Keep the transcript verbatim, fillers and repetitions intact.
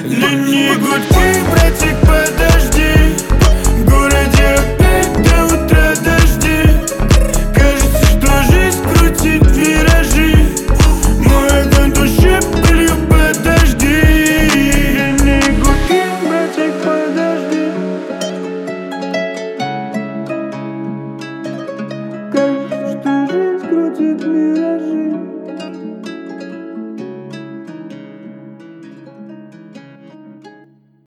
Длиннее гудки, братик, подожди. В городе опять до утра дожди. Кажется, что жизнь крутит виражи. Мой огонь души пылью, подожди. Длиннее гудки, братик, подожди. Кажется, что жизнь крутит мир.